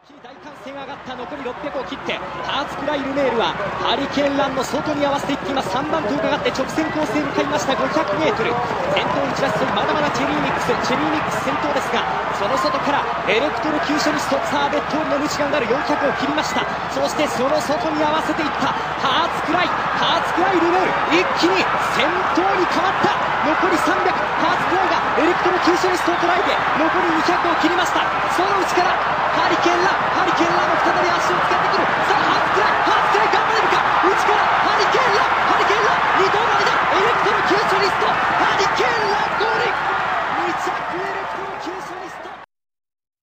気に大歓声が上がった残り600を切ってハーツクライルメールはハリケーンランの外に合わせていっています。3番手をかかって直線コースへ向かいました。 500m 先頭に散らすまだまだチェリーミックス先頭ですが、その外からエレクトロキューショニストさあベットールの主がうなる400を切りました。そしてその外に合わせていったハーツクライルメール、一気に先頭に変わった。残り300、ハーツクライがエレクトロキューショニストを捉えて残り200を切りました。その内からハリケーンランも再び足を使ってくる。さあ